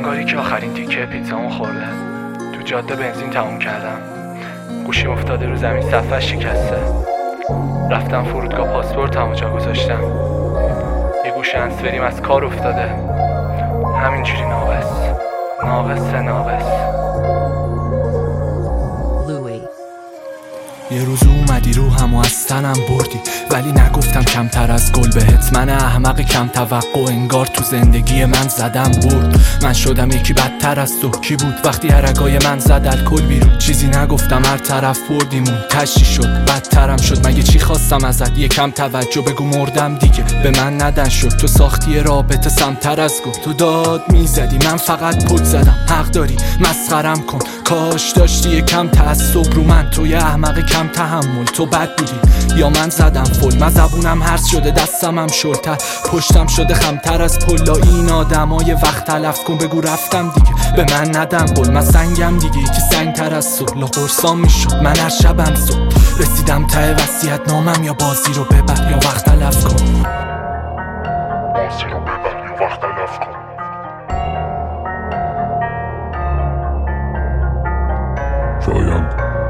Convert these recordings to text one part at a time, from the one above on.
انگاری که آخرین تیکه پیتزامو خورده. تو جاده بنزین تموم کردم، گوشیم افتاده رو زمین، صفحه شکسته. رفتم فرودگاه پاسپورتمو جا گذاشتم، یه گوش هندزفریم از کار افتاده. همینجوری ناقص. یه روز اومدی روحمو از تنم بردی، ولی نگفتم کمتر از گل بهت. من احمق کم توقع انگار تو زندگی من زدم برد. من شدم یکی بدتر از تو. کی بود وقتی هرگای من زد الکل بیرون؟ چیزی نگفتم، هر طرف بردیمون. تشی شد بدترم شد، مگه چی خواستم ازت؟ یکم توجه بگو مردم دیگه. به من ندن شد، تو ساختی رابطه سمتر از گفت. تو داد میزدی من فقط پک زدم. حق داری مسخرم کن، کاش داشتی یکم تعصب رو من. تو یه احمق کم تحمل، تو بد بودی یا من زدم فل؟ من زبونم هرس شده، دستم هم شلتر، پشتم شده خمتر از پلا. این آدمای وقت تلف کن، بگو رفتم دیگه. به من ندن قول، من سنگم دیگه، یکی سنگتر از صبح. قرصام میشد من هر شبم صبح. رسیدم ته وصیت نامم، یا بازی رو ببر یا وقت تلف کن. شایان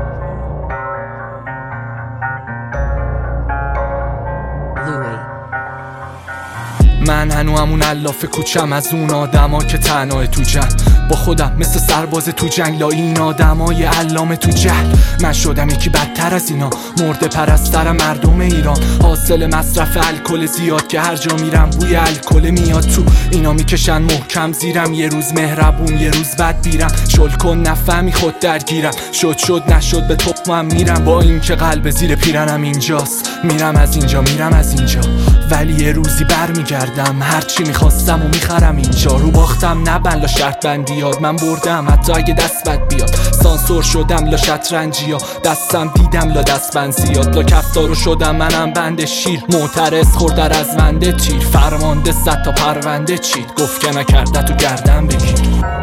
من هنو همون الاف کوچم، از اون آدما که تنها تو جمع با خودم مثل سرباز تو جنگ. لا این آدمای علامه تو جهل. من شدم یکی بدتر از اینا، مرده پرستر مردم ایران. حاصل مصرف الکل زیاد که هر جا میرم بوی الکل میاد تو. اینا میکشن محکم زیرم، یه روز مهربون یه روز بد بیرم. شل کن نفهمی خود درگیرم، شد نشد به تخمم میرم. با این که قلب زیر پیرنم اینجاست، میرم از اینجا ولی یه روزی برمیگردم. هرچی میخواستم و میخرم اینجا. رو باختم نبن لا شرط بندیات، من بردم حتی اگه دست بد بیاد. سانسور شدم لا شطرنجیا، دستم دیدم لا دست بند زیاد. لا کفتارو شدم منم بند شیر، معترض خوردر از منده تیر. فرمانده 100 تا پرونده چید، گفت که نکرده تو گردن بگیر.